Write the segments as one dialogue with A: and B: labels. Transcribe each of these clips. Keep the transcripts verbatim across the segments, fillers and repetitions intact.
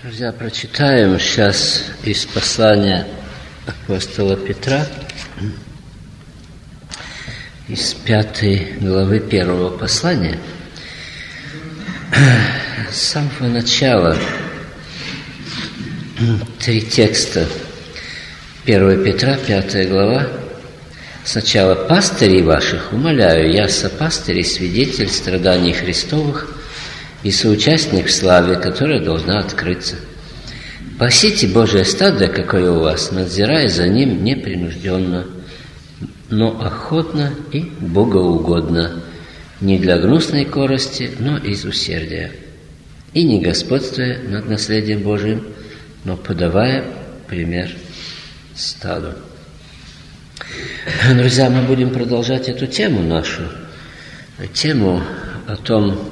A: Друзья, прочитаем сейчас из послания апостола Петра, из пятой главы первого послания. С самого начала три текста. первое Петра, пятая глава. Сначала: «Пастырей ваших умоляю, я сопастырь и свидетель страданий Христовых и соучастник в славе, которая должна открыться. Пасите Божие стадо, какое у вас, надзирая за ним непринужденно, но охотно и богоугодно, не для гнусной корости, но из усердия, и не господствуя над наследием Божиим, но подавая пример стаду». Друзья, мы будем продолжать эту тему нашу, тему о том,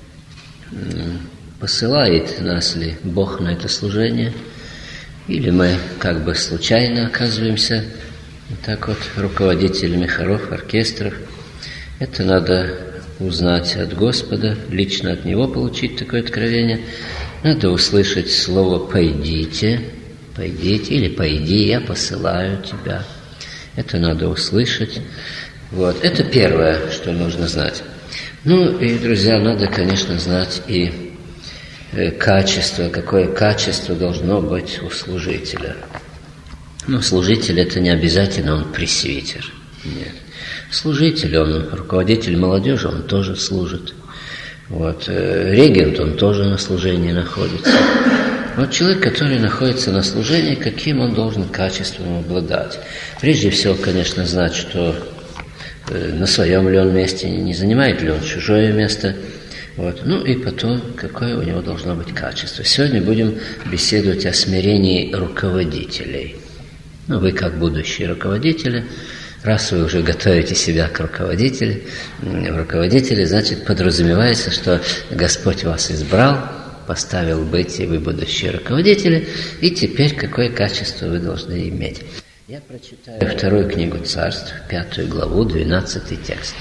A: посылает нас ли Бог на это служение, или мы как бы случайно оказываемся так вот руководителями хоров, оркестров. Это надо узнать от Господа, лично от Него получить такое откровение. Надо услышать слово «пойдите», «пойдите» или «пойди, я посылаю тебя». Это надо услышать. Вот. Это первое, что нужно знать. Ну и, друзья, надо, конечно, знать и э, качество, какое качество должно быть у служителя. Ну, служитель – это не обязательно он пресвитер. Нет. Служитель, он руководитель молодежи, он тоже служит. Вот. Э, регент, он тоже на служении находится. Вот человек, который находится на служении, каким он должен качеством обладать? Прежде всего, конечно, знать, что на своем ли он месте, не занимает ли он чужое место. Вот. Ну и потом, какое у него должно быть качество. Сегодня будем беседовать о смирении руководителей. Ну, вы как будущие руководители, раз вы уже готовите себя к руководителю, в руководителе, значит, подразумевается, что Господь вас избрал, поставил быть, и вы будущие руководители, и теперь какое качество вы должны иметь. Я прочитаю вторую книгу Царств, пятую главу, двенадцатый текст.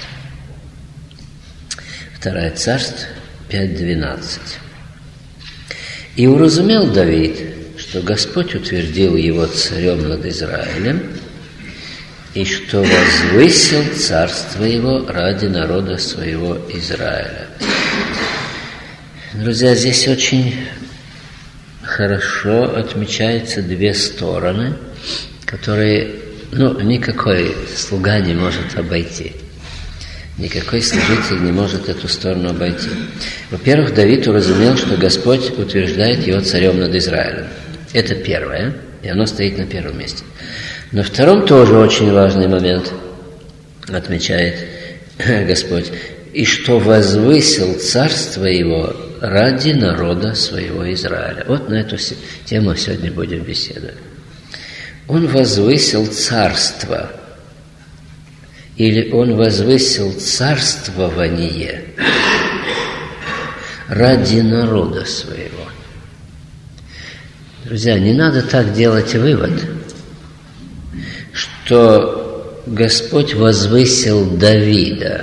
A: Вторая Царств, пять двенадцать. «И уразумел Давид, что Господь утвердил его царем над Израилем, и что возвысил царство его ради народа своего Израиля». Друзья, здесь очень хорошо отмечаются две стороны, которые, ну, никакой слуга не может обойти. Никакой служитель не может эту сторону обойти. Во-первых, Давид уразумел, что Господь утверждает его царем над Израилем. Это первое, и оно стоит на первом месте. На втором тоже очень важный момент отмечает Господь. «И что возвысил царство его ради народа своего Израиля». Вот на эту тему сегодня будем беседовать. Он возвысил царство, или он возвысил царствование ради народа своего. Друзья, не надо так делать вывод, что Господь возвысил Давида.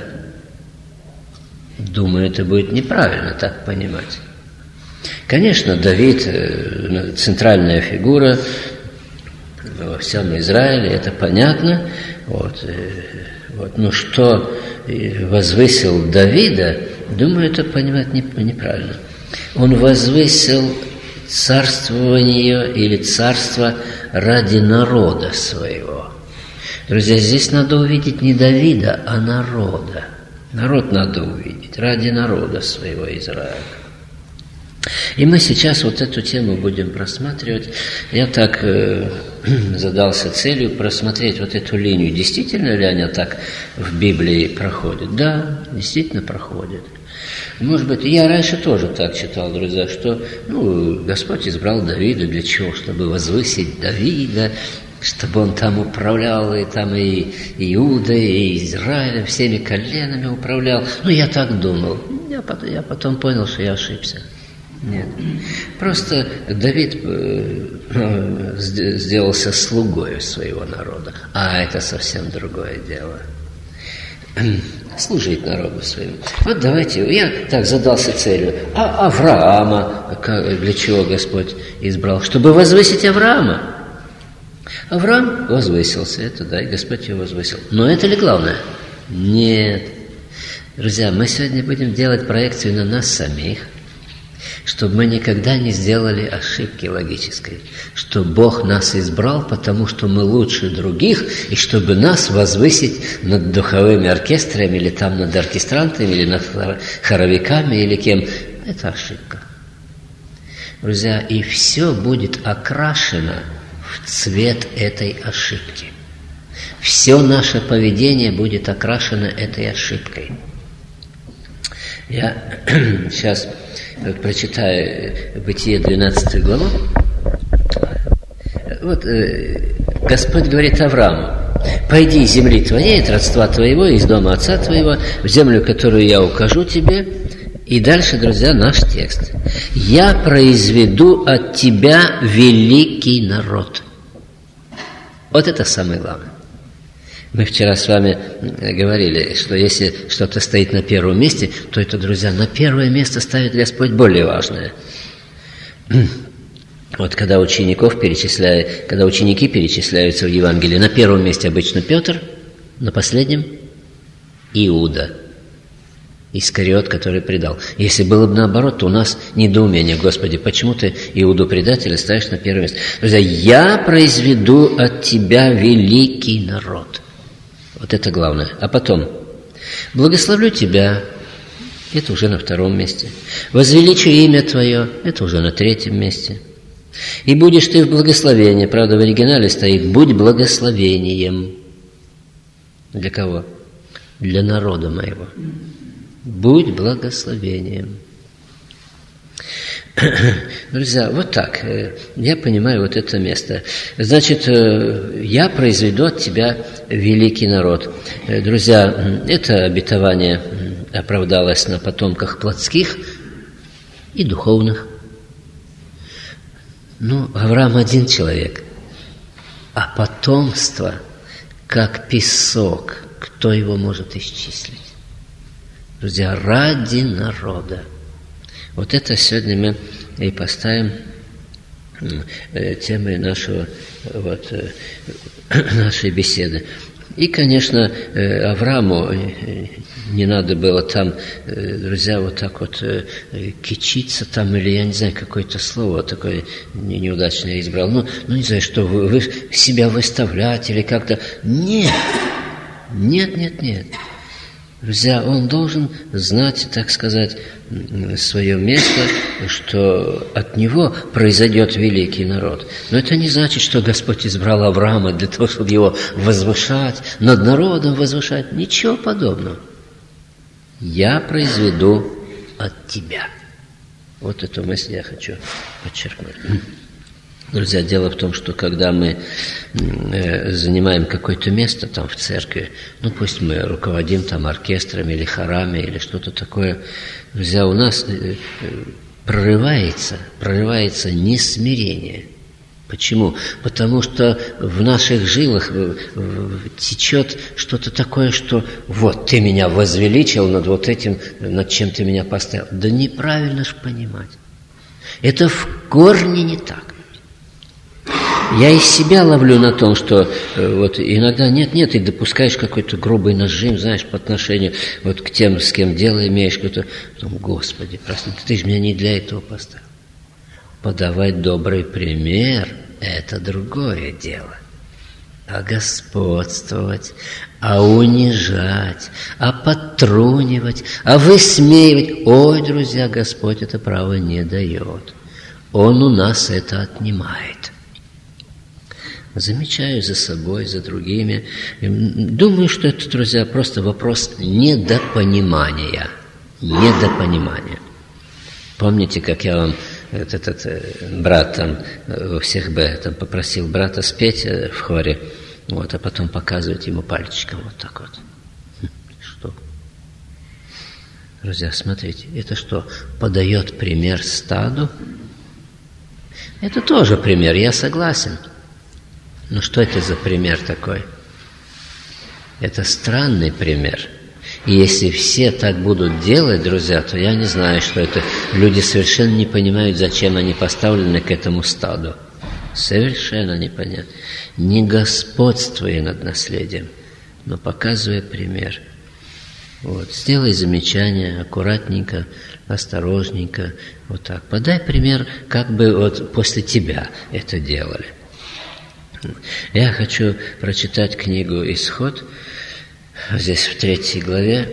A: Думаю, это будет неправильно так понимать. Конечно, Давид – центральная фигура во всем Израиле, это понятно. Вот, вот. Но что возвысил Давида, думаю, это понимать неправильно. Он возвысил царствование или царство ради народа своего. Друзья, здесь надо увидеть не Давида, а народа. Народ надо увидеть, ради народа своего Израиля. И мы сейчас вот эту тему будем просматривать. Я так э, задался целью просмотреть вот эту линию. Действительно ли она так в Библии проходит? Да, действительно проходит. Может быть, я раньше тоже так читал, друзья, что ну, Господь избрал Давида для чего? Чтобы возвысить Давида, чтобы он там управлял, и там и Иудой, и Израилем, всеми коленами управлял. Ну, я так думал. Я потом, я потом понял, что я ошибся. Нет. Просто Давид э, сделался слугою своего народа, а это совсем другое дело. служить народу своему. Вот давайте, я так задался целью. А Авраама, как, для чего Господь избрал? Чтобы возвысить Авраама. Авраам возвысился, это да, и Господь его возвысил. Но это ли главное? Нет. Друзья, мы сегодня будем делать проекцию на нас самих, чтобы мы никогда не сделали ошибки логической, что Бог нас избрал, потому что мы лучше других, и чтобы нас возвысить над духовыми оркестрами, или там над оркестрантами, или над хоровиками, или кем. Это ошибка. Друзья, и все будет окрашено в цвет этой ошибки. Все наше поведение будет окрашено этой ошибкой. Я сейчас прочитаю Бытие двенадцатую главу. Вот э, Господь говорит Аврааму: «Пойди из земли твоей, от родства твоего, из дома отца твоего, в землю, которую я укажу тебе». И дальше, друзья, наш текст. «Я произведу от тебя великий народ». Вот это самое главное. Мы вчера с вами говорили, что если что-то стоит на первом месте, то это, друзья, на первое место ставит Господь более важное. Вот когда учеников перечисляют, когда ученики перечисляются в Евангелии, на первом месте обычно Петр, на последнем Иуда, Искариот, который предал. Если было бы наоборот, то у нас недоумение: Господи, почему ты Иуду предателя ставишь на первое место? Друзья, я произведу от тебя великий народ. Вот это главное. А потом: благословлю тебя. Это уже на втором месте. Возвеличу имя твое. Это уже на третьем месте. И будешь ты в благословении. Правда, в оригинале стоит: будь благословением. Для кого? Для народа моего. Будь благословением. Друзья, вот так я понимаю вот это место. Значит, я произведу от тебя великий народ. Друзья, это обетование оправдалось на потомках плотских и духовных. Ну, Авраам один человек, а потомство, как песок, кто его может исчислить? Друзья, ради народа. Вот это сегодня мы и поставим темой нашего, вот, нашей беседы. И, конечно, Аврааму не надо было там, друзья, вот так вот кичиться там, или, я не знаю, какое-то слово такое неудачное я избрал. Ну, ну не знаю, что вы, вы себя выставлять или как-то. Нет, нет, нет, нет. Друзья, он должен знать, так сказать, свое место, что от него произойдет великий народ. Но это не значит, что Господь избрал Авраама для того, чтобы его возвышать, над народом возвышать. Ничего подобного. Я произведу от тебя. Вот эту мысль я хочу подчеркнуть. Друзья, дело в том, что когда мы э, занимаем какое-то место там в церкви, ну пусть мы руководим там оркестрами или хорами или что-то такое, друзья, у нас э, прорывается, прорывается несмирение. Почему? Потому что в наших жилах течет что-то такое, что вот ты меня возвеличил над вот этим, над чем ты меня поставил. Да неправильно ж понимать. Это в корне не так. Я из себя ловлю на том, что э, вот иногда нет-нет, и допускаешь какой-то грубый нажим, знаешь, по отношению вот к тем, с кем дело имеешь, какой-то, потом, Господи, прости, ты же меня не для этого поставил. Подавать добрый пример – это другое дело. А господствовать, а унижать, а подтрунивать, а высмеивать – ой, друзья, Господь это право не дает. Он у нас это отнимает. Замечаю за собой, за другими. Думаю, что это, друзья, просто вопрос недопонимания. Недопонимания. Помните, как я вам, этот, этот брат там, у всех Б, там попросил брата спеть в хоре, вот, а потом показывать ему пальчиком вот так вот. Что? Друзья, смотрите, это что, подает пример стаду? Это тоже пример, я согласен. Но что это за пример такой? Это странный пример. И если все так будут делать, друзья, то я не знаю, что это. Люди совершенно не понимают, зачем они поставлены к этому стаду. Совершенно непонятно. Не господствуя над наследием, но показывая пример. Вот. Сделай замечание аккуратненько, осторожненько, вот так. Подай пример, как бы вот после тебя это делали. Я хочу прочитать книгу «Исход», здесь в третьей главе.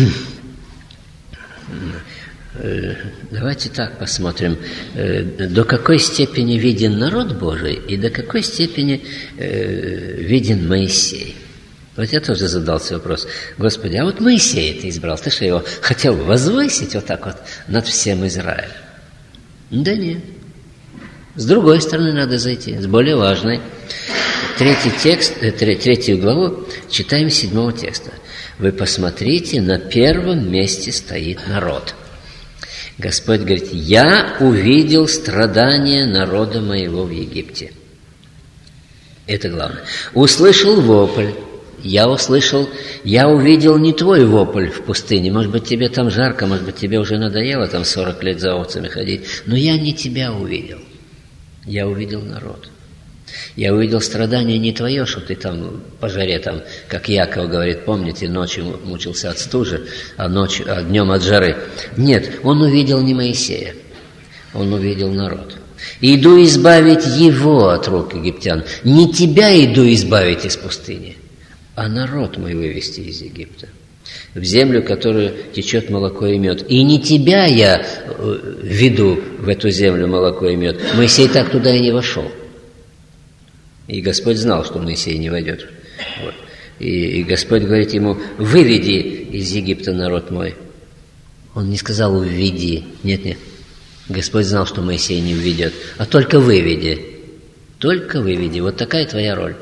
A: Давайте так посмотрим, до какой степени виден народ Божий и до какой степени виден Моисей. Вот я тоже задался вопрос: Господи, а вот Моисея ты избрал, ты что, его хотел возвысить вот так вот над всем Израилем? Да нет. С другой стороны надо зайти, с более важной. Третий текст, третью главу читаем с седьмого текста. Вы посмотрите, на первом месте стоит народ. Господь говорит: я увидел страдания народа моего в Египте. Это главное. Услышал вопль. Я услышал, я увидел не твой вопль в пустыне. Может быть, тебе там жарко, может быть, тебе уже надоело там сорок лет за овцами ходить. Но я не тебя увидел. Я увидел народ. Я увидел страдания не твое, что ты там по жаре, там, как Яков говорит, помните, ночью мучился от стужи, а, ночью, а днем от жары. Нет, он увидел не Моисея, он увидел народ. Иду избавить его от рук египтян. Не тебя иду избавить из пустыни, а народ мой вывести из Египта, в землю, которую течет молоко и мед. И не тебя я веду в эту землю молоко и мед. Моисей так туда и не вошел. И Господь знал, что Моисей не войдет. Вот. И, и Господь говорит ему: выведи из Египта народ мой. Он не сказал: введи. Нет, нет. Господь знал, что Моисей не введет, а только выведи. Только выведи. Вот такая твоя роль.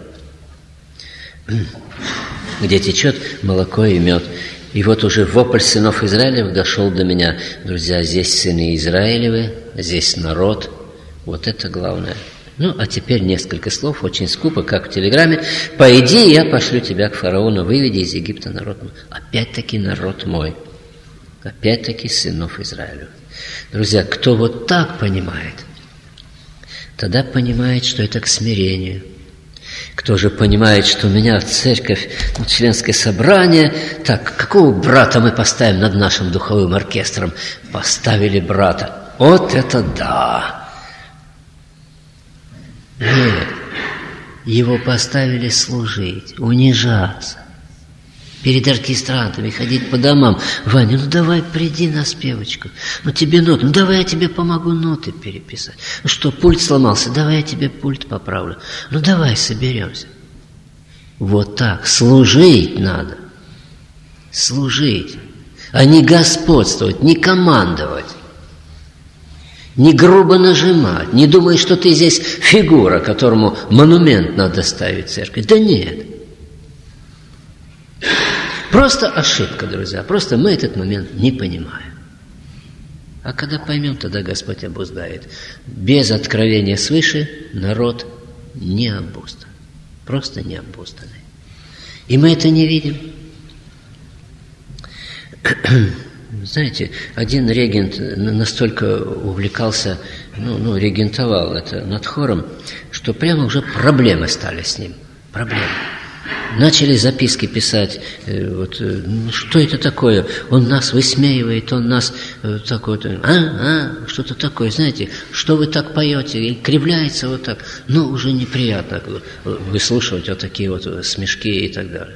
A: Где течет молоко и мед. И вот уже вопль сынов Израилев дошел до меня. Друзья, здесь сыны Израилевы, здесь народ. Вот это главное. Ну, а теперь несколько слов, очень скупо, как в телеграмме. «Пойди, я пошлю тебя к фараону, выведи из Египта народ мой». Опять-таки народ мой. Опять-таки сынов Израилевых. Друзья, кто вот так понимает, тогда понимает, что это к смирению. Кто же понимает, что меня в церковь, в членское собрание, так, какого брата мы поставим над нашим духовым оркестром? Поставили брата. Вот это да! Нет, его поставили служить, унижаться, перед оркестрантами ходить по домам. Ваня, ну давай приди на спевочку, ну тебе ноты, ну давай я тебе помогу ноты переписать. Ну что, пульт сломался, давай я тебе пульт поправлю. Ну давай соберемся. Вот так, служить надо, служить, а не господствовать, не командовать. Не грубо нажимать, не думай, что ты здесь фигура, которому монумент надо ставить в церковь. Да нет. Просто ошибка, друзья. Просто мы этот момент не понимаем. А когда поймем, тогда Господь обуздает. Без откровения свыше народ не обуздан. Просто не обузданный. И мы это не видим. Знаете, один регент настолько увлекался, ну, ну, регентовал это над хором, что прямо уже проблемы стали с ним. Проблемы. Начали записки писать, э, вот, э, ну, что это такое? Он нас высмеивает, он нас э, так вот, а, а, что-то такое, знаете, что вы так поете? И кривляется вот так. Ну, уже неприятно выслушивать вот такие вот смешки и так далее.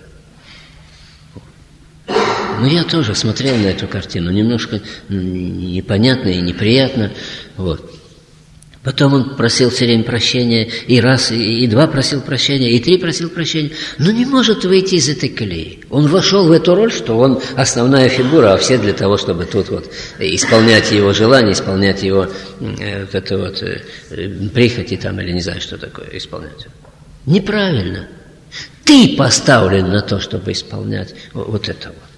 A: Но я тоже смотрел на эту картину, немножко непонятно и неприятно. Вот. Потом он просил все время прощения, и раз, и, и два просил прощения, и три просил прощения. Но не может выйти из этой колеи. Он вошел в эту роль, что он основная фигура, а все для того, чтобы тут вот исполнять его желания, исполнять его э, вот это вот э, прихоти там, или не знаю, что такое исполнять. Неправильно. Ты поставлен на то, чтобы исполнять вот это вот.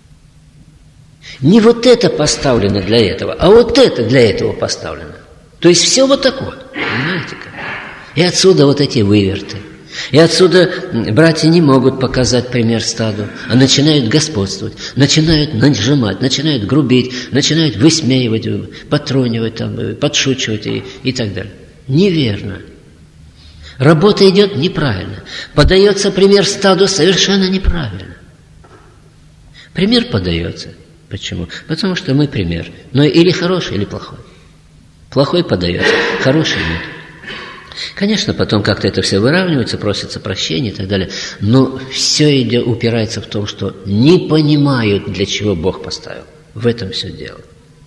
A: Не вот это поставлено для этого, а вот это для этого поставлено. То есть все вот так вот, понимаете как? И отсюда вот эти выверты, И отсюда братья не могут показать пример стаду, а начинают господствовать, начинают нажимать, начинают грубить, начинают высмеивать, потронивать, там, подшучивать и, и так далее. Неверно. Работа идет неправильно. Подается пример стаду совершенно неправильно. Пример подается. Почему? Потому что мы пример. Но или хороший, или плохой. Плохой подается, хороший нет. Конечно, потом как-то это все выравнивается, просится прощения и так далее. Но все идет, упирается в том, что не понимают, для чего Бог поставил. В этом все дело.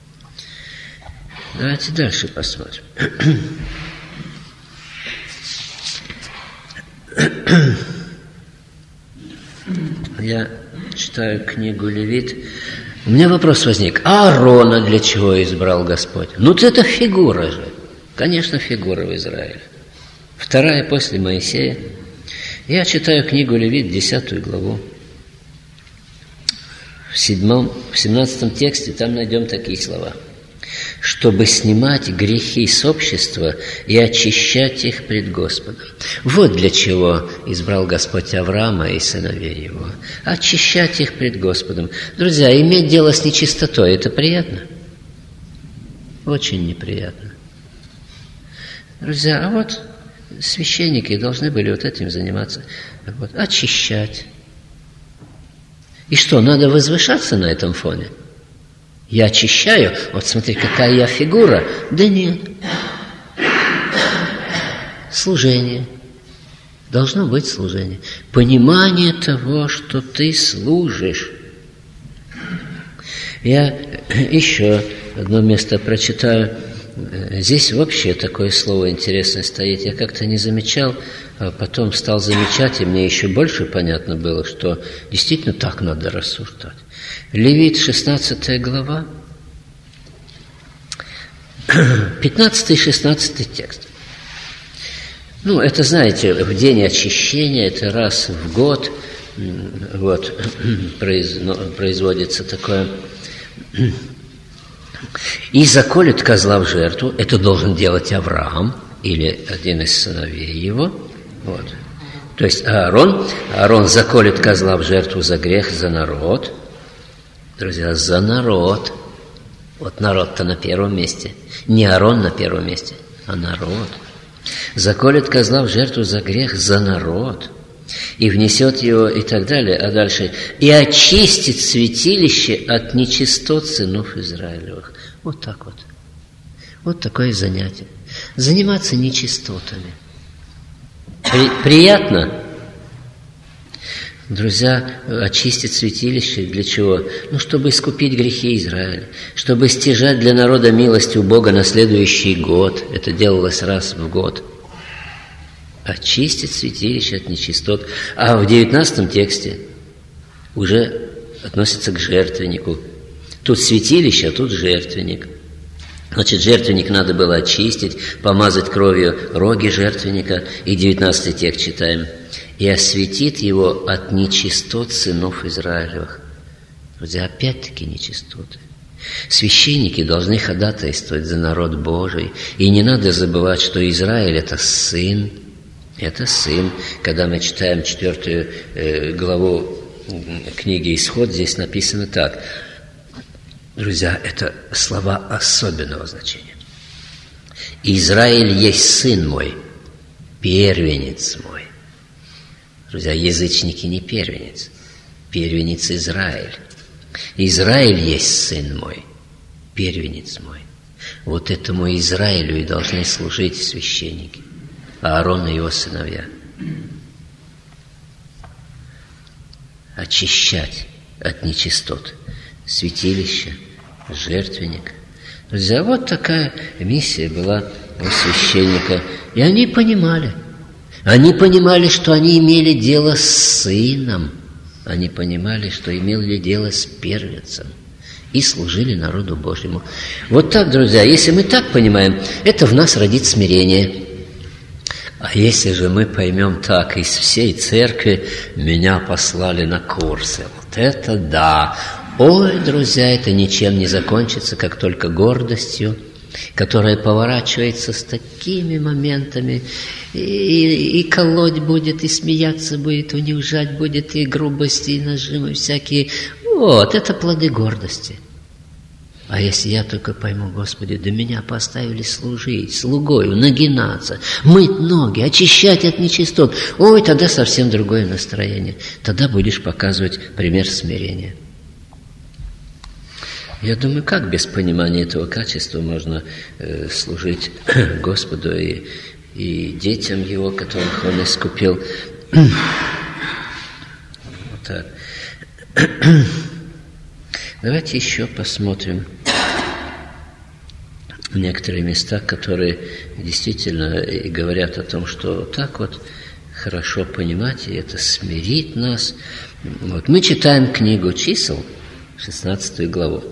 A: Давайте дальше посмотрим. Я читаю книгу Левит. У меня вопрос возник. А Аарона для чего избрал Господь? Ну, это фигура же. Конечно, фигура в Израиле. Вторая после Моисея. Я читаю книгу Левит, десятую главу. В седьмом, в семнадцатом тексте там найдем такие слова. Чтобы снимать грехи с общества и очищать их пред Господом. Вот для чего избрал Господь Авраама и сыновей его. Очищать их пред Господом. Друзья, иметь дело с нечистотой – это приятно? Очень неприятно. Друзья, а вот священники должны были вот этим заниматься. Вот, очищать. И что, надо возвышаться на этом фоне? Я очищаю, вот смотри, какая я фигура. Да нет. Служение. Должно быть служение. Понимание того, что ты служишь. Я еще одно место прочитаю. Здесь вообще такое слово интересное стоит. Я как-то не замечал, а потом стал замечать, и мне еще больше понятно было, что действительно так надо рассуждать. Левит, шестнадцатая глава, пятнадцатый и шестнадцатый текст. Ну, это, знаете, в день очищения, это раз в год, вот, производится такое. И заколет козла в жертву, это должен делать Авраам, или один из сыновей его, вот. То есть Аарон, Аарон заколет козла в жертву за грех, за народ. Друзья, за народ. Вот народ-то на первом месте. Не Аарон на первом месте, а народ. Заколет козла в жертву за грех, за народ. И внесет его, и так далее. А дальше. И очистит святилище от нечистот сынов Израилевых. Вот так вот. Вот такое занятие. Заниматься нечистотами. При, приятно? Друзья, очистить святилище для чего? Ну, чтобы искупить грехи Израиля, чтобы стяжать для народа милость у Бога на следующий год. Это делалось раз в год. Очистить святилище от нечистот. А в девятнадцатом тексте уже относится к жертвеннику. Тут святилище, а тут жертвенник. Значит, жертвенник надо было очистить, помазать кровью роги жертвенника. И девятнадцатый текст читаем. И осветит его от нечистот сынов Израилевых. Друзья, опять-таки нечистоты. Священники должны ходатайствовать за народ Божий. И не надо забывать, что Израиль – это сын. Это сын. Когда мы читаем четвертую э, главу книги «Исход», здесь написано так. Друзья, это слова особенного значения. «Израиль есть сын мой, первенец мой». Друзья, язычники не первенец, первенец Израиль. Израиль есть сын мой, первенец мой. Вот этому Израилю и должны служить священники, Аарон и его сыновья. Очищать от нечистот святилище, жертвенник. Друзья, вот такая миссия была у священника. И они понимали. Они понимали, что они имели дело с сыном. Они понимали, что имели дело с первенцем. И служили народу Божьему. Вот так, друзья, если мы так понимаем, это в нас родит смирение. А если же мы поймем так, из всей церкви меня послали на курсы. Вот это да! Ой, друзья, это ничем не закончится, как только гордостью которая поворачивается с такими моментами, и, и, и колоть будет, и смеяться будет, унижать будет, и грубости, и нажимы всякие. Вот, это плоды гордости. А если я только пойму, Господи, да меня поставили служить, слугою, нагинаться, мыть ноги, очищать от нечистот, ой, тогда совсем другое настроение. Тогда будешь показывать пример смирения. Я думаю, как без понимания этого качества можно э, служить Господу и, и детям Его, которых Он искупил. Вот так. Давайте еще посмотрим некоторые места, которые действительно и говорят о том, что так вот хорошо понимать, и это смирит нас. Вот. Мы читаем книгу чисел, шестнадцатую главу.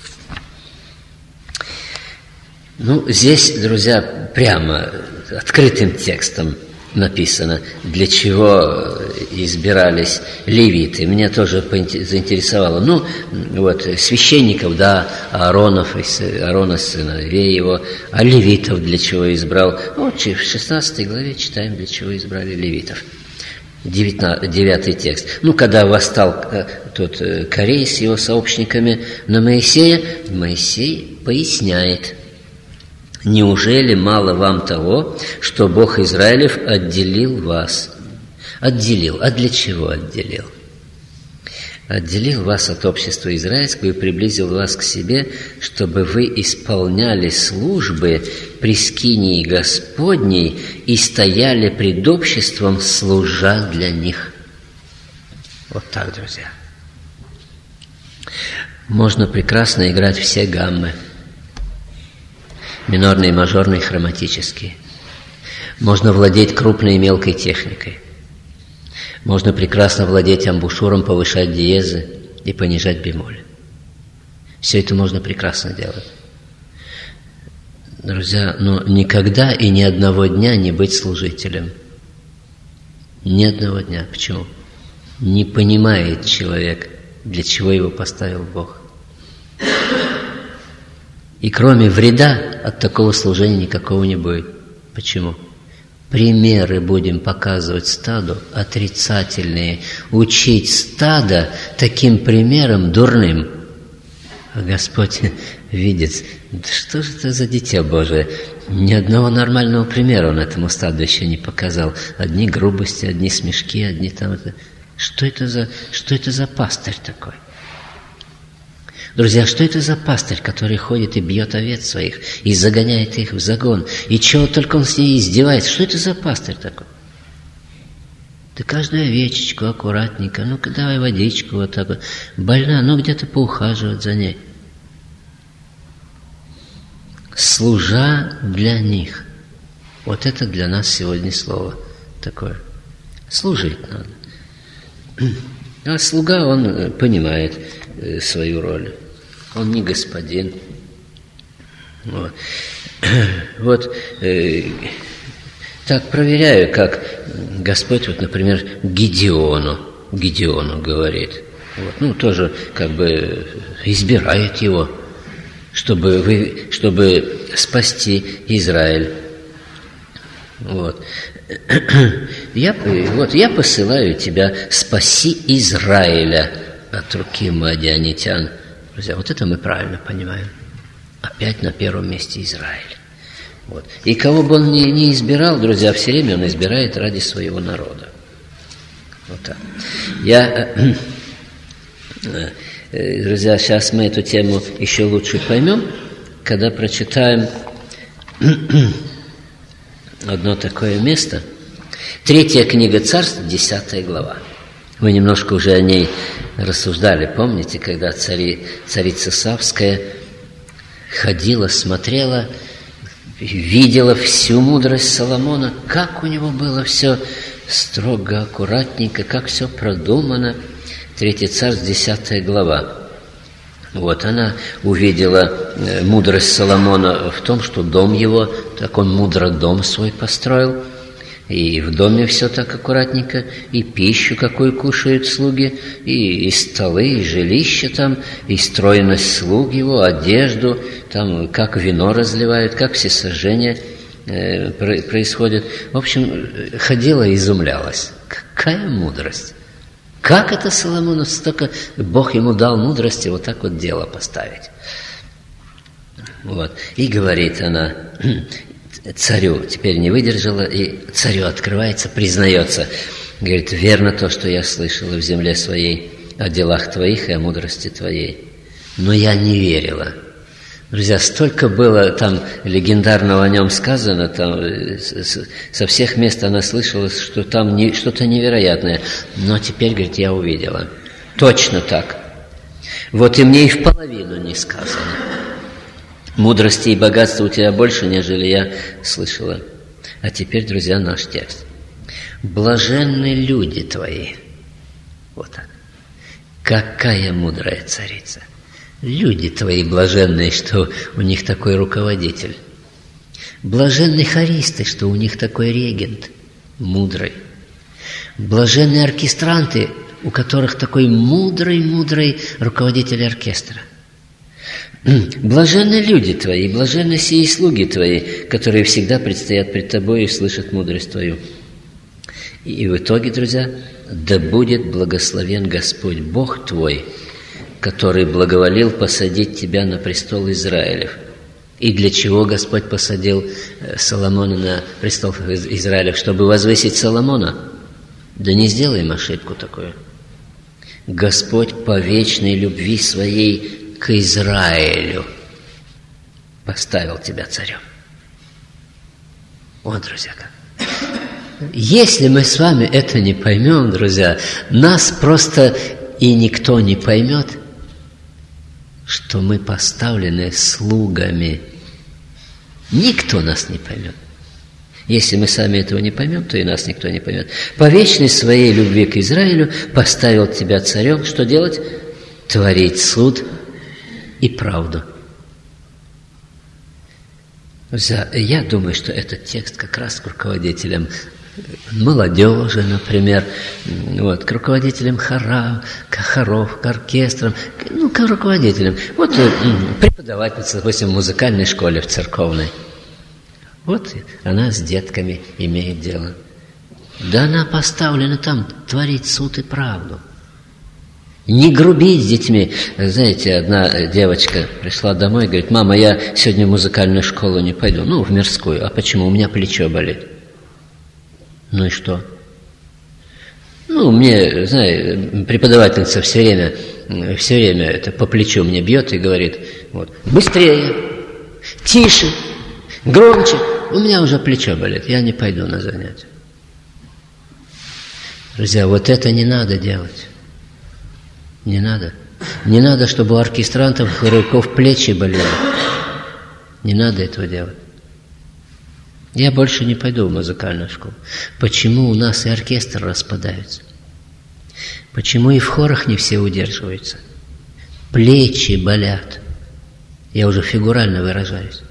A: Ну, здесь, друзья, прямо открытым текстом написано, для чего избирались левиты. Меня тоже заинтересовало. Ну, вот, священников, да, Ааронов, Аарона, сыновей его, а левитов для чего избрал. Вот в шестнадцатой главе читаем, для чего избрали левитов. девятый текст. Ну, когда восстал тот Корей с его сообщниками на Моисея, Моисей поясняет: «Неужели мало вам того, что Бог Израилев отделил вас?» Отделил. А для чего отделил? Отделил вас от общества израильского и приблизил вас к себе, чтобы вы исполняли службы при скинии Господней и стояли пред обществом, служа для них. Вот так, друзья. Можно прекрасно играть все гаммы. Минорные, мажорные, хроматические. Можно владеть крупной и мелкой техникой. Можно прекрасно владеть амбушюром, повышать диезы и понижать бемоль. Все это можно прекрасно делать. Друзья, но никогда и ни одного дня не быть служителем. Ни одного дня. Почему? Не понимает человек, для чего его поставил Бог. И кроме вреда от такого служения никакого не будет. Почему? Примеры будем показывать стаду отрицательные, учить стадо таким примером дурным. А Господь видит, да что же это за дитя Божие? Ни одного нормального примера Он этому стаду еще не показал. Одни грубости, одни смешки, одни там... Это. Что это за, что это за пастырь такой? Друзья, что это за пастырь, который ходит и бьет овец своих, и загоняет их в загон, и чего только он с ней издевается? Что это за пастырь такой? Ты каждую овечечку аккуратненько, ну-ка давай водичку вот так вот. Больна, ну где-то поухаживать за ней. Служа для них. Вот это для нас сегодня слово такое. Служить надо. А слуга, он понимает свою роль. Он не господин. Вот, вот э, так проверяю, как Господь, вот, например, Гидеону, Гидеону говорит. Вот, ну, тоже как бы избирает его, чтобы, вы, чтобы спасти Израиль. Вот. Я, вот, я посылаю тебя, спаси Израиля от руки мадианитян. Друзья, вот это мы правильно понимаем. Опять на первом месте Израиль. Вот. И кого бы он ни, ни избирал, друзья, все время он избирает ради своего народа. Вот так. Я, друзья, сейчас мы эту тему еще лучше поймем, когда прочитаем одно такое место. Третья книга Царств, десятая глава. Мы немножко уже о ней рассуждали, помните, когда цари, царица Савская ходила, смотрела, видела всю мудрость Соломона, как у него было все строго, аккуратненько, как все продумано. Третий Царств, десятая глава. Вот она увидела мудрость Соломона в том, что дом его, так он мудро дом свой построил. И в доме все так аккуратненько, и пищу какую кушают слуги, и, и столы, и жилище там, и стройность слуг его, одежду, там как вино разливают, как все сожжения э, происходят. В общем, ходила и изумлялась. Какая мудрость! Как это Соломону столько Бог ему дал мудрости вот так вот дело поставить? Вот. И говорит она царю, теперь не выдержала, и царю открывается, признается. Говорит, верно то, что я слышала в земле своей о делах твоих и о мудрости твоей. Но я не верила. Друзья, столько было там легендарного о нем сказано, там, со всех мест она слышала, что там не, что-то невероятное. Но теперь, говорит, я увидела. Точно так. Вот и мне и в половину не сказано. Мудрости и богатства у тебя больше, нежели я слышала. А теперь, друзья, наш текст. Блаженны люди твои. Вот так. Какая мудрая царица. Люди твои блаженные, что у них такой руководитель. Блаженны хористы, что у них такой регент, мудрый. Блаженны оркестранты, у которых такой мудрый-мудрый руководитель оркестра. Блаженны люди твои, блаженны сии слуги твои, которые всегда предстоят пред тобой и слышат мудрость твою. И в итоге, друзья, да будет благословен Господь Бог твой, который благоволил посадить тебя на престол Израилев. И для чего Господь посадил Соломона на престол Израилев? Чтобы возвысить Соломона? Да не сделаем ошибку такую. Господь по вечной любви своей к Израилю поставил тебя царем. Вот, друзья, как. Если мы с вами это не поймем, друзья, нас просто и никто не поймет, что мы поставлены слугами. Никто нас не поймет. Если мы сами этого не поймем, то и нас никто не поймет. По вечной своей любви к Израилю поставил тебя царем. Что делать? Творить суд и правду. Я думаю, что этот текст как раз к руководителям молодежи, например, вот, к руководителям хора, к хоров, к оркестрам, ну, к руководителям. Вот преподавательница, допустим, в музыкальной школе, в церковной. Вот она с детками имеет дело. Да она поставлена там творить суд и правду. Не грубить с детьми. Знаете, одна девочка пришла домой и говорит: мама, я сегодня в музыкальную школу не пойду. Ну, в мирскую. А почему? У меня плечо болит. Ну и что? Ну, мне, знаете, преподавательница все время, все время это по плечу мне бьет и говорит: вот, быстрее, тише, громче. У меня уже плечо болит, я не пойду на занятия. Друзья, вот это не надо делать. Не надо. Не надо, чтобы у оркестрантов, хоряков плечи болели. Не надо этого делать. Я больше не пойду в музыкальную школу. Почему у нас и оркестр распадается? Почему и в хорах не все удерживаются? Плечи болят. Я уже фигурально выражаюсь.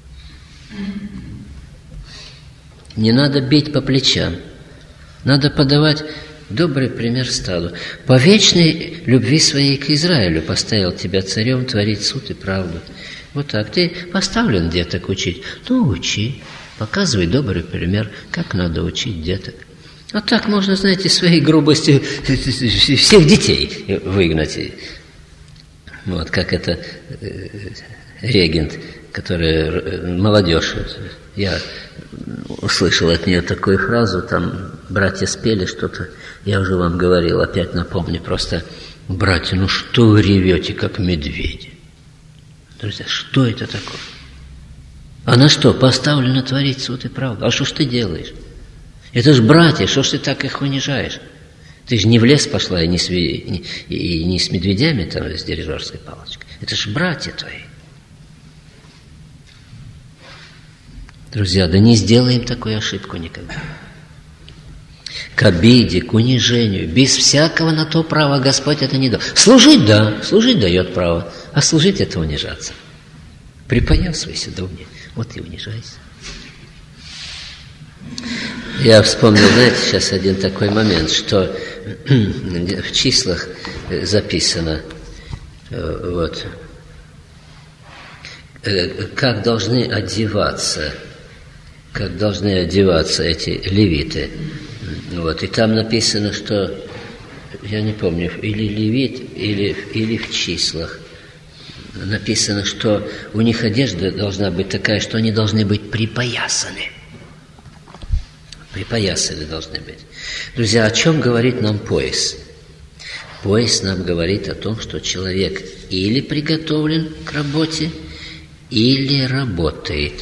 A: Не надо бить по плечам. Надо подавать добрый пример стаду. По вечной любви своей к Израилю поставил тебя царем творить суд и правду. Вот так. Ты поставлен деток учить. Ну, учи. Показывай добрый пример, как надо учить деток. Вот так можно, знаете, своей грубостью всех детей выгнать. Вот как это регент, который молодежь. Я услышал от нее такую фразу, там братья спели что-то, я уже вам говорил, опять напомню, просто: братья, ну что вы ревете, как медведи? Друзья, что это такое? Она что, поставлена творить суд и правду? А что ж ты делаешь? Это ж братья, что ж ты так их унижаешь? Ты же не в лес пошла и не с, и, и не с медведями там, с дирижерской палочкой. Это ж братья твои. Друзья, да не сделаем такую ошибку никогда. К обиде, к унижению, без всякого на то права Господь это не дал. Служить, да, служить дает право, а служить — это унижаться. Припоясывайся, да, вот и унижайся. Я вспомнил, знаете, сейчас один такой момент, что в числах записано, вот, как должны одеваться, как должны одеваться эти левиты. Вот, и там написано, что, я не помню, или левит, или, или в числах, написано, что у них одежда должна быть такая, что они должны быть припоясаны. Припоясаны должны быть. Друзья, о чем говорит нам пояс? Пояс нам говорит о том, что человек или приготовлен к работе, или работает.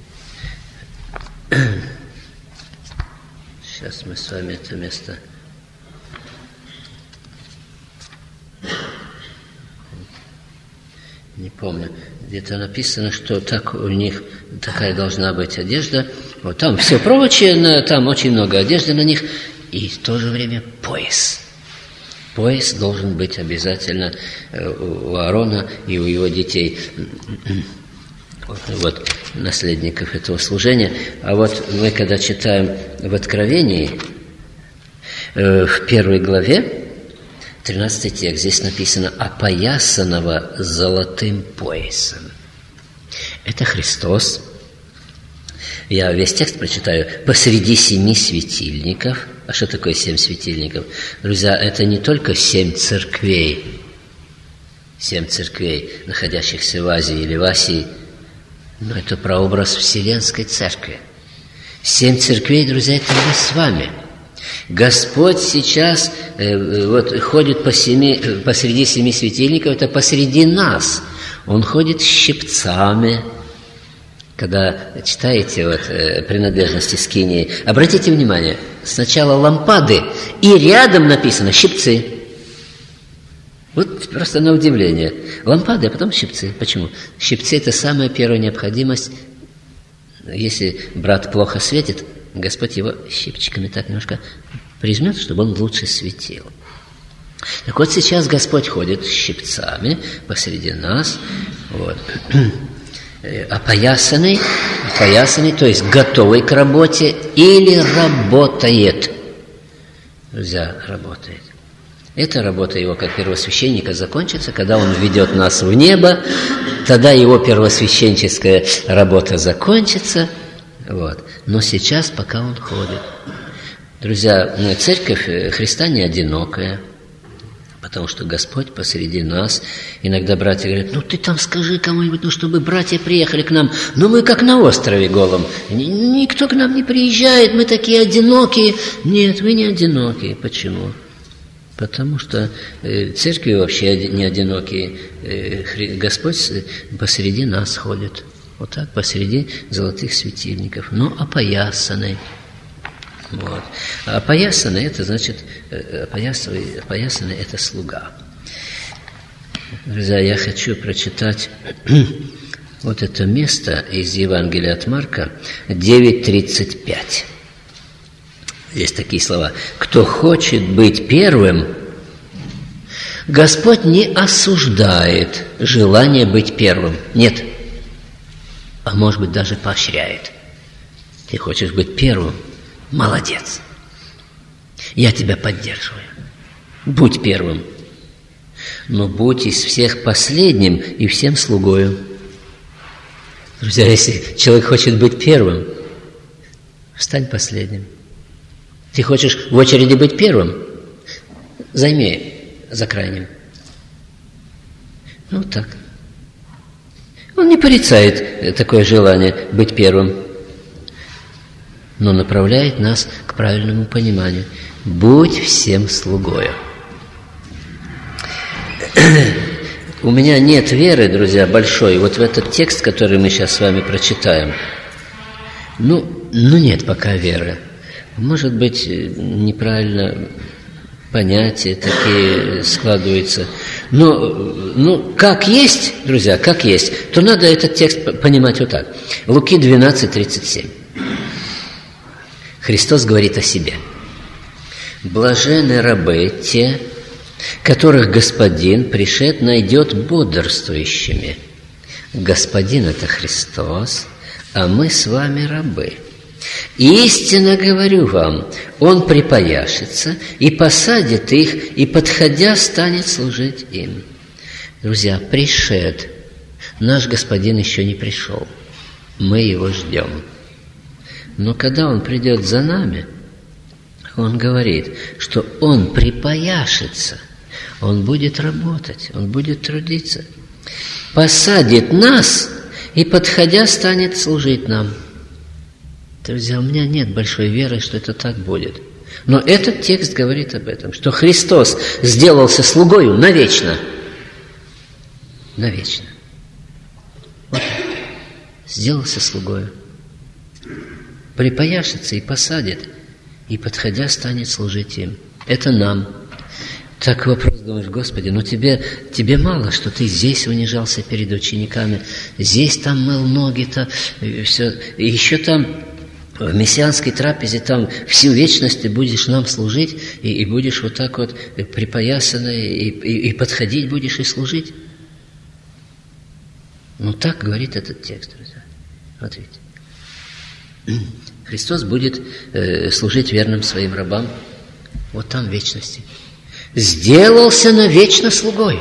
A: Сейчас мы с вами это место... Не помню, где-то написано, что так у них такая должна быть одежда. Вот там все прочее, там очень много одежды на них, и в то же время пояс. Пояс должен быть обязательно у Аарона и у его детей, вот, наследников этого служения. А вот мы, когда читаем в Откровении, в первой главе, тринадцатый текст, здесь написано «опоясанного золотым поясом». Это Христос. Я весь текст прочитаю. «Посреди семи светильников». А что такое семь светильников? Друзья, это не только семь церквей, семь церквей, находящихся в Азии или в Асии, но это прообраз Вселенской Церкви. Семь церквей, друзья, это мы с вами. Господь сейчас э, вот, ходит по семи, посреди семи светильников, это посреди нас. Он ходит с щипцами. Когда читаете вот, э, принадлежности скинии, обратите внимание, сначала лампады, и рядом написано щипцы. Вот просто на удивление. Лампады, а потом щипцы. Почему? Щипцы – это самая первая необходимость. Если брат плохо светит, Господь его щипчиками так немножко прижмет, чтобы он лучше светил. Так вот сейчас Господь ходит с щипцами посреди нас, вот, опоясанный, опоясанный, то есть готовый к работе или работает. Друзья, работает. Эта работа его как первосвященника закончится, когда он ведет нас в небо, тогда его первосвященческая работа закончится. Вот. Но сейчас, пока он ходит. Друзья, церковь Христа не одинокая, потому что Господь посреди нас. Иногда братья говорят: ну ты там скажи кому-нибудь, ну чтобы братья приехали к нам. Ну мы как на острове голом. Никто к нам не приезжает, мы такие одинокие. Нет, вы не одинокие. Почему? Потому что церкви вообще не одинокие. Господь посреди нас ходит. Вот так, посреди золотых светильников. Но опоясанный. Вот. А опоясанный – это значит, опоясанный, опоясанный – это слуга. Друзья, я хочу прочитать вот это место из Евангелия от Марка, девять тридцать пять. Здесь такие слова. «Кто хочет быть первым, Господь не осуждает желание быть первым». Нет. А может быть, даже поощряет. Ты хочешь быть первым? Молодец. Я тебя поддерживаю. Будь первым. Но будь из всех последним и всем слугою. Друзья, если человек хочет быть первым, стань последним. Ты хочешь в очереди быть первым? Займи за крайним. Ну, так. Он не порицает такое желание быть первым, но направляет нас к правильному пониманию. Будь всем слугою. У меня нет веры, друзья, большой, вот в этот текст, который мы сейчас с вами прочитаем. Ну, ну нет пока веры. Может быть, неправильно понятия такие складываются. Но, ну, как есть, друзья, как есть, то надо этот текст понимать вот так. Луки двенадцать тридцать семь. Христос говорит о себе. «Блаженны рабы те, которых Господин, пришед, найдет бодрствующими». Господин – это Христос, а мы с вами рабы. Истинно говорю вам, он припояшется и посадит их, и, подходя, станет служить им». Друзья, пришед. Наш Господин еще не пришел. Мы его ждем. Но когда он придет за нами, он говорит, что он припояшется, он будет работать, он будет трудиться, посадит нас и, подходя, станет служить нам. Друзья, у меня нет большой веры, что это так будет. Но этот текст говорит об этом, что Христос сделался слугою навечно. Навечно. Вот так. Сделался слугою. Припояшется и посадит, и, подходя, станет служить им. Это нам. Так вопрос, думаешь, Господи, ну тебе, тебе мало, что ты здесь унижался перед учениками, здесь там мыл ноги-то, и все, и еще там в мессианской трапезе там всю вечность ты будешь нам служить, и, и будешь вот так вот припоясанный, и, и, и подходить будешь и служить. Ну так говорит этот текст, друзья. Вот видите. Христос будет э, служить верным своим рабам вот там в вечности. Сделался навечно слугою.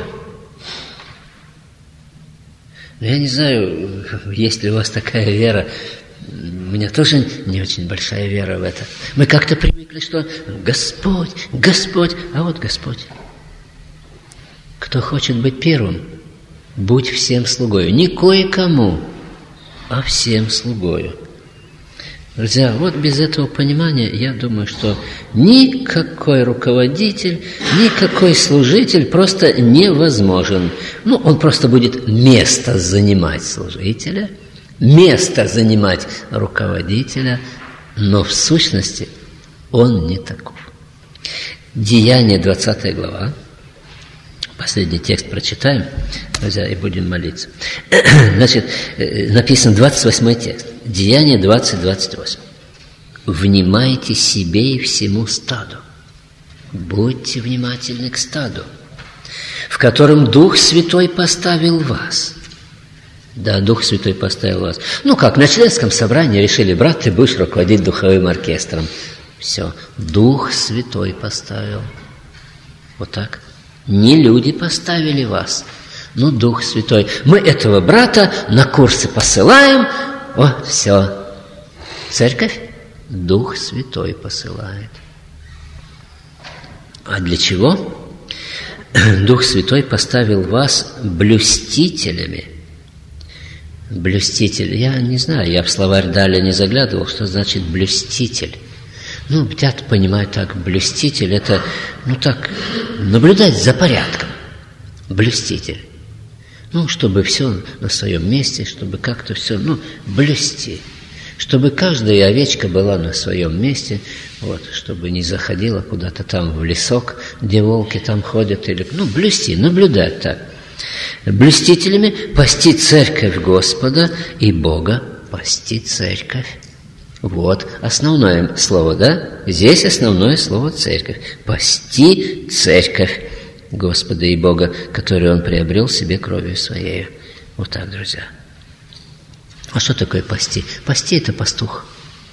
A: Но я не знаю, есть ли у вас такая вера. У меня тоже не очень большая вера в это. Мы как-то привыкли, что Господь, Господь, а вот Господь. Кто хочет быть первым, будь всем слугою. Не кое-кому, а всем слугою. Друзья, вот без этого понимания, я думаю, что никакой руководитель, никакой служитель просто невозможен. Ну, он просто будет место занимать служителя, место занимать руководителя, но в сущности он не таков. Деяния, двадцатая глава. Последний текст прочитаем, друзья, и будем молиться. Значит, написан двадцать восьмой текст. Деяние двадцать, двадцать восемь. «Внимайте себе и всему стаду. Будьте внимательны к стаду, в котором Дух Святой поставил вас». Да, Дух Святой поставил вас. Ну как, на членском собрании решили: брат, ты будешь руководить духовым оркестром. Все, Дух Святой поставил. Вот так. Не люди поставили вас, но Дух Святой. Мы этого брата на курсы посылаем. О, все. Церковь Дух Святой посылает. А для чего? Дух Святой поставил вас блюстителями. Блюститель. Я не знаю, я в словарь далее не заглядывал, что значит блюститель. Ну, я-то понимаю так, блюститель – это, ну так, наблюдать за порядком. Блюститель. Ну, чтобы все на своем месте, чтобы как-то все, ну, блюсти. Чтобы каждая овечка была на своем месте, вот, чтобы не заходила куда-то там в лесок, где волки там ходят, или, ну, блюсти, наблюдать так. Блюстителями пасти церковь Господа и Бога пасти церковь. Вот основное слово, да? Здесь основное слово церковь. Пасти церковь Господа и Бога, которую Он приобрел себе кровью Своей. Вот так, друзья. А что такое пасти? Пасти – это пастух.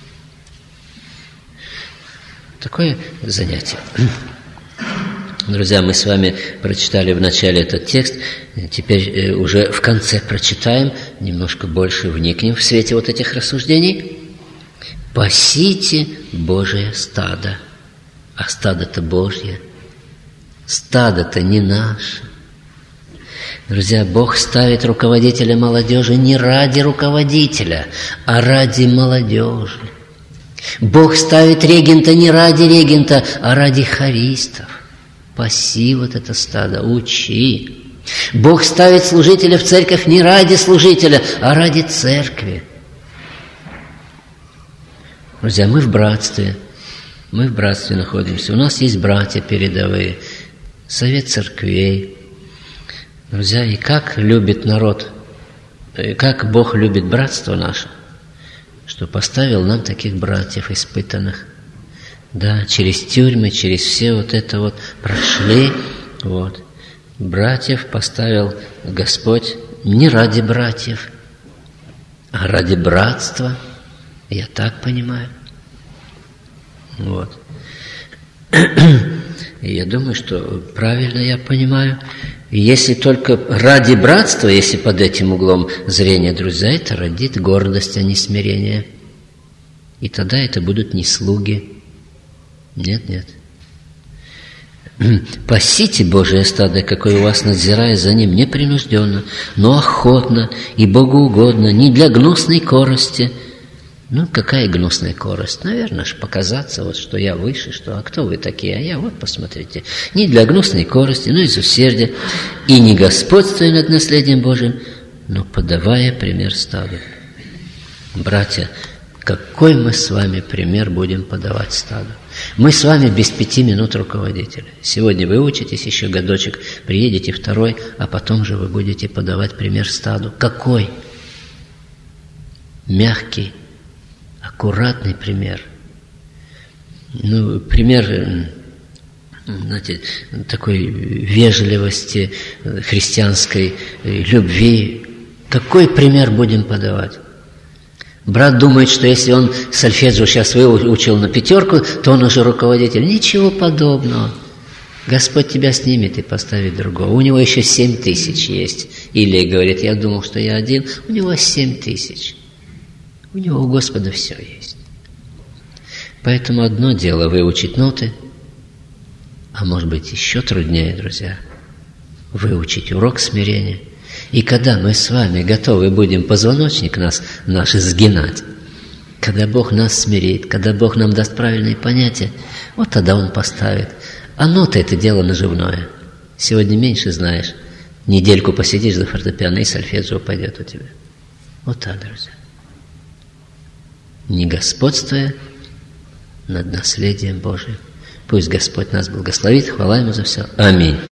A: Такое занятие. Друзья, мы с вами прочитали в начале этот текст, теперь уже в конце прочитаем, немножко больше вникнем в свете вот этих рассуждений. «Пасите Божие стадо». А стадо-то Божье. Стадо-то не наше. Друзья, Бог ставит руководителя молодежи не ради руководителя, а ради молодежи. Бог ставит регента не ради регента, а ради хористов. Паси вот это стадо, учи. Бог ставит служителя в церковь не ради служителя, а ради церкви. Друзья, мы в братстве, мы в братстве находимся. У нас есть братья передовые, совет церквей. Друзья, и как любит народ, и как Бог любит братство наше, что поставил нам таких братьев испытанных. Да, через тюрьмы, через все вот это вот прошли. Вот. Братьев поставил Господь не ради братьев, а ради братства. Я так понимаю. Вот. И я думаю, что правильно я понимаю. И если только ради братства, если под этим углом зрения, друзья, это родит гордость, а не смирение. И тогда это будут не слуги. Нет, нет. Пасите Божие стадо, какое у вас, надзирая за ним, непринужденно, но охотно и богоугодно, не для гнусной корости. Ну, какая гнусная корость? Наверное, ж показаться, вот, что я выше, что, а кто вы такие? А я, вот, посмотрите. Не для гнусной корости, но из усердия, и не господствуя над наследием Божиим, но подавая пример стаду. Братья, какой мы с вами пример будем подавать стаду? Мы с вами без пяти минут руководителя. Сегодня вы учитесь, еще годочек, приедете второй, а потом же вы будете подавать пример стаду. Какой? Мягкий, аккуратный пример. Ну, пример, знаете, такой вежливости, христианской любви. Какой пример будем подавать? Брат думает, что если он сольфеджио сейчас выучил на пятерку, то он уже руководитель. Ничего подобного. Господь тебя снимет и поставит другого. У него еще семь тысяч есть. Или говорит, я думал, что я один. У него семь тысяч. У него у Господа все есть. Поэтому одно дело выучить ноты, а может быть еще труднее, друзья, выучить урок смирения. И когда мы с вами готовы будем позвоночник нас, наш сгинать, когда Бог нас смирит, когда Бог нам даст правильные понятия, вот тогда Он поставит. А ноты – это дело наживное. Сегодня меньше знаешь, недельку посидишь за фортепиано, и сольфеджио пойдет у тебя. Вот так, друзья. Не господствуя над наследием Божиим. Пусть Господь нас благословит. Хвала Ему за все. Аминь.